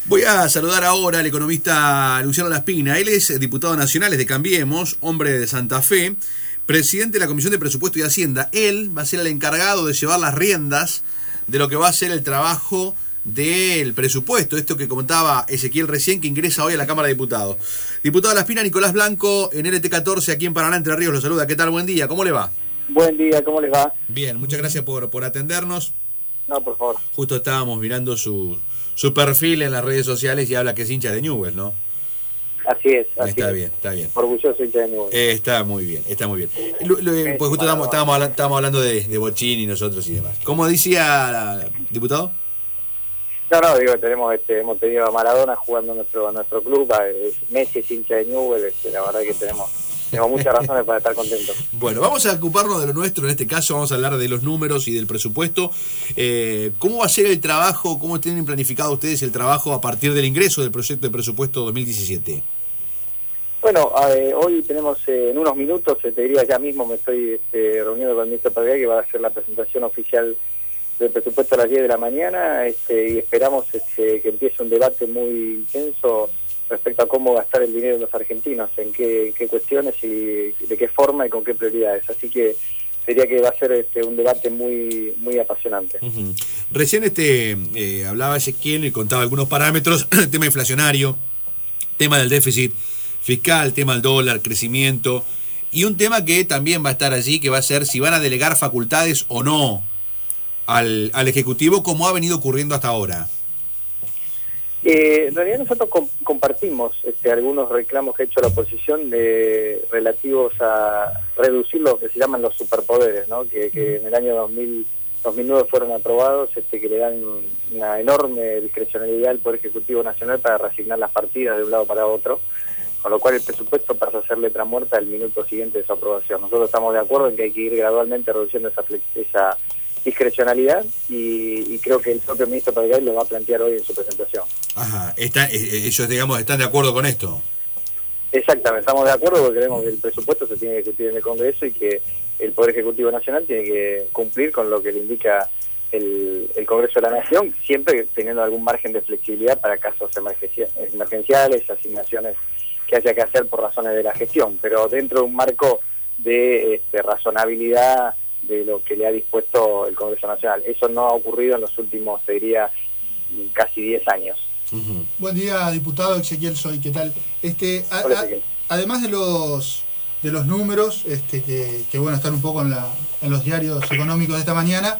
Voy a saludar ahora al economista Luciano Laspina. Él es diputado nacional, es de Cambiemos, hombre de Santa Fe, presidente de la Comisión de Presupuesto y Hacienda. Él va a ser el encargado de llevar las riendas de lo que va a ser el trabajo del presupuesto. Esto que comentaba Ezequiel recién, que ingresa hoy a la Cámara de Diputados. Diputado Laspina, Nicolás Blanco, en LT14, aquí en Paraná, Entre Ríos, lo saluda. ¿Qué tal? Buen día, ¿cómo le va? Buen día, ¿cómo les va? Bien, muchas gracias por atendernos. No, por favor. Justo estábamos mirando su perfil en las redes sociales y habla que es hincha de Newell's, ¿no? Así es, así Está es. bien, está bien. Orgulloso hincha de Newell's. Está muy bien, está muy bien. Pues justo estábamos hablando de Bochini y nosotros y demás. ¿Cómo decía, diputado? No, digo, hemos tenido a Maradona jugando en nuestro club, Messi es hincha de Newell's, la verdad que tenemos muchas razones para estar contentos. Bueno, vamos a ocuparnos de lo nuestro, en este caso vamos a hablar de los números y del presupuesto. ¿Cómo va a ser el trabajo, cómo tienen planificado ustedes el trabajo a partir del ingreso del proyecto de presupuesto 2017? Bueno, hoy tenemos en unos minutos, te diría ya mismo, me estoy reuniendo con el ministro Pagay, que va a hacer la presentación oficial del presupuesto a las 10 de la mañana, y esperamos que empiece un debate muy intenso respecto a cómo gastar el dinero de los argentinos, en qué cuestiones y de qué forma y con qué prioridades. Así que diría que va a ser un debate muy apasionante. Uh-huh. Recién hablaba Ezequiel y contaba algunos parámetros, el tema inflacionario, tema del déficit fiscal, tema del dólar, crecimiento, y un tema que también va a estar allí, que va a ser si van a delegar facultades o no al Ejecutivo, como ha venido ocurriendo hasta ahora. En realidad nosotros compartimos algunos reclamos que ha hecho la oposición relativos a reducir lo que se llaman los superpoderes, ¿no? que en el año 2009 fueron aprobados, que le dan una enorme discrecionalidad al Poder Ejecutivo Nacional para reasignar las partidas de un lado para otro, con lo cual el presupuesto pasa a ser letra muerta al minuto siguiente de su aprobación. Nosotros estamos de acuerdo en que hay que ir gradualmente reduciendo esa discrecionalidad y creo que el propio ministro Pagay lo va a plantear hoy en su presentación. Ajá, ellos digamos están de acuerdo con esto. Exactamente, estamos de acuerdo porque creemos que el presupuesto se tiene que discutir en el Congreso y que el Poder Ejecutivo Nacional tiene que cumplir con lo que le indica el Congreso de la Nación, siempre teniendo algún margen de flexibilidad para casos emergenciales, asignaciones que haya que hacer por razones de la gestión, pero dentro de un marco de razonabilidad de lo que le ha dispuesto el Congreso Nacional. Eso no ha ocurrido en los últimos, te diría, casi 10 años. Uh-huh. Buen día, diputado Ezequiel Soy, ¿qué tal? Hola, Ezequiel. Además de los números, que bueno, están un poco en los diarios económicos de esta mañana,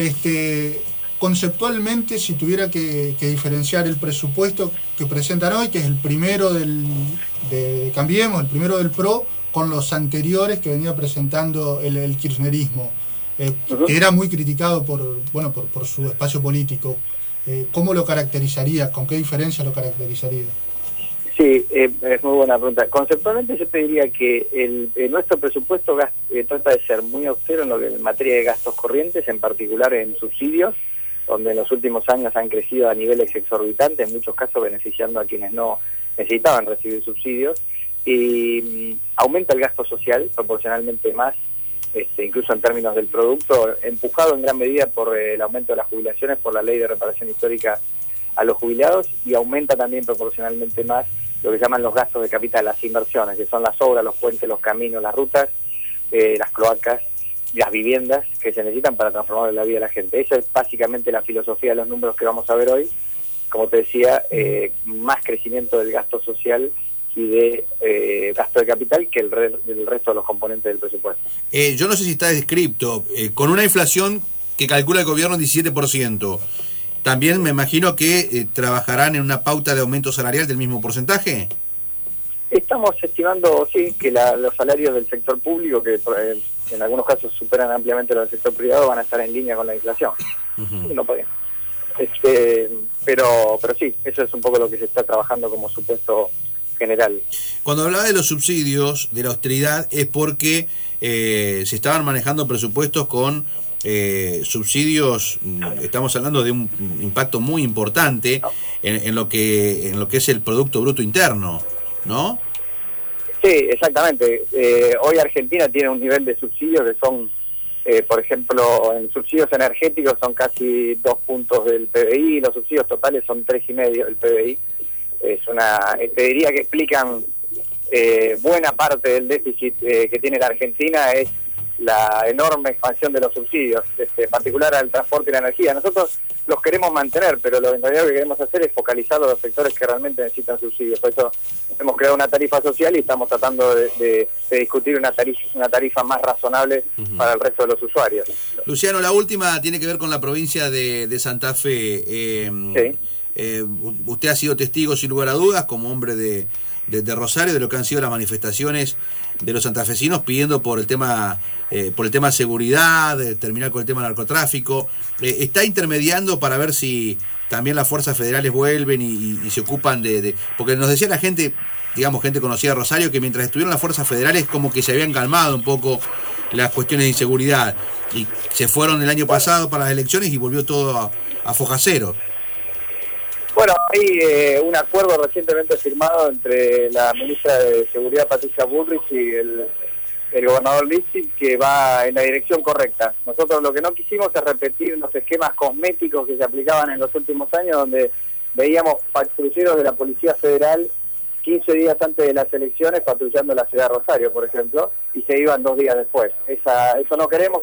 conceptualmente, si tuviera que diferenciar el presupuesto que presentan hoy, que es el primero de Cambiemos, el primero del PRO, con los anteriores que venía presentando el kirchnerismo, uh-huh, que era muy criticado por su espacio político. ¿Cómo lo caracterizaría? ¿Con qué diferencia lo caracterizaría? Sí, es muy buena pregunta. Conceptualmente yo te diría que nuestro presupuesto trata de ser muy austero en materia de gastos corrientes, en particular en subsidios, donde en los últimos años han crecido a niveles exorbitantes, en muchos casos beneficiando a quienes no necesitaban recibir subsidios, y aumenta el gasto social proporcionalmente más, incluso en términos del producto, empujado en gran medida por el aumento de las jubilaciones, por la ley de reparación histórica a los jubilados, y aumenta también proporcionalmente más lo que llaman los gastos de capital, las inversiones, que son las obras, los puentes, los caminos, las rutas, las cloacas, las viviendas que se necesitan para transformar la vida de la gente. Esa es básicamente la filosofía de los números que vamos a ver hoy. Como te decía, más crecimiento del gasto social y de gasto de capital que el resto de los componentes del presupuesto. Yo no sé si está descripto, con una inflación que calcula el gobierno en 17%, ¿también me imagino que trabajarán en una pauta de aumento salarial del mismo porcentaje? Estamos estimando, sí, que los salarios del sector público, que en algunos casos superan ampliamente los del sector privado, van a estar en línea con la inflación. Uh-huh. No podía. Pero sí, eso es un poco lo que se está trabajando como supuesto general. Cuando hablaba de los subsidios, de la austeridad, es porque se estaban manejando presupuestos con subsidios, estamos hablando de un impacto muy importante en lo que es el Producto Bruto Interno, ¿no? Sí, exactamente. Hoy Argentina tiene un nivel de subsidios que son Por ejemplo, en subsidios energéticos son casi 2 puntos del PBI, los subsidios totales son 3,5 del PBI. Te diría que explican buena parte del déficit que tiene la Argentina, es la enorme expansión de los subsidios, en particular al transporte y la energía. Nosotros los queremos mantener, pero en realidad lo que queremos hacer es focalizarlo a los sectores que realmente necesitan subsidios. Por eso hemos creado una tarifa social y estamos tratando de discutir una tarifa más razonable para el resto de los usuarios. Luciano, la última tiene que ver con la provincia de Santa Fe. Sí. Usted ha sido testigo, sin lugar a dudas, como hombre de Rosario, de lo que han sido las manifestaciones de los santafesinos pidiendo por el tema seguridad, terminar con el tema narcotráfico. ¿Está intermediando para ver si también las fuerzas federales vuelven y se ocupan porque nos decía la gente, digamos, gente conocida de Rosario, que mientras estuvieron las fuerzas federales como que se habían calmado un poco las cuestiones de inseguridad, y se fueron el año pasado para las elecciones y volvió todo a foja cero? Bueno, hay un acuerdo recientemente firmado entre la ministra de Seguridad, Patricia Bullrich, y el gobernador Lipschitz, que va en la dirección correcta. Nosotros lo que no quisimos es repetir los esquemas cosméticos que se aplicaban en los últimos años, donde veíamos patrulleros de la Policía Federal 15 días antes de las elecciones patrullando la ciudad de Rosario, por ejemplo, y se iban 2 días después. Eso no queremos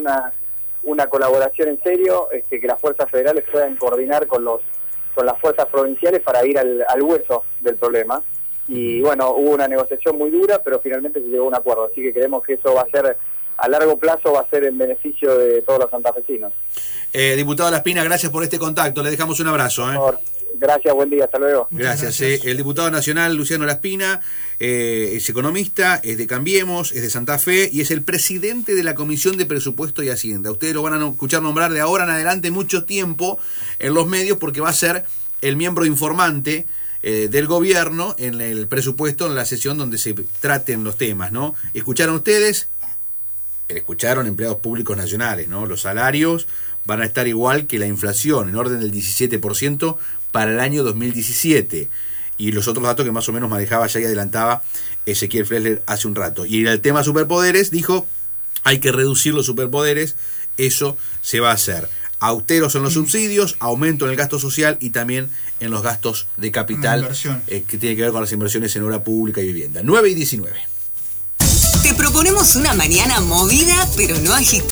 una colaboración en serio, que las fuerzas federales puedan coordinar con las fuerzas provinciales para ir al hueso del problema. Y bueno, hubo una negociación muy dura, pero finalmente se llegó a un acuerdo, así que creemos que eso va a ser, a largo plazo, va a ser en beneficio de todos los santafesinos. Diputado Laspina, gracias por este contacto, le dejamos un abrazo. Gracias, buen día, hasta luego. Gracias. El diputado nacional Luciano Laspina es economista, es de Cambiemos, es de Santa Fe y es el presidente de la Comisión de Presupuesto y Hacienda. Ustedes lo van a escuchar nombrar de ahora en adelante mucho tiempo en los medios, porque va a ser el miembro informante del gobierno en el presupuesto, en la sesión donde se traten los temas, ¿no? Escucharon ustedes, escucharon empleados públicos nacionales, ¿no? Los salarios van a estar igual que la inflación, en orden del 17% para el año 2017. Y los otros datos que más o menos manejaba ya y adelantaba Ezequiel Flesler hace un rato. Y en el tema superpoderes dijo, hay que reducir los superpoderes, eso se va a hacer. Austeros son los subsidios, aumento en el gasto social y también en los gastos de capital, que tiene que ver con las inversiones en obra pública y vivienda. 9:19. Te proponemos una mañana movida, pero no agitada.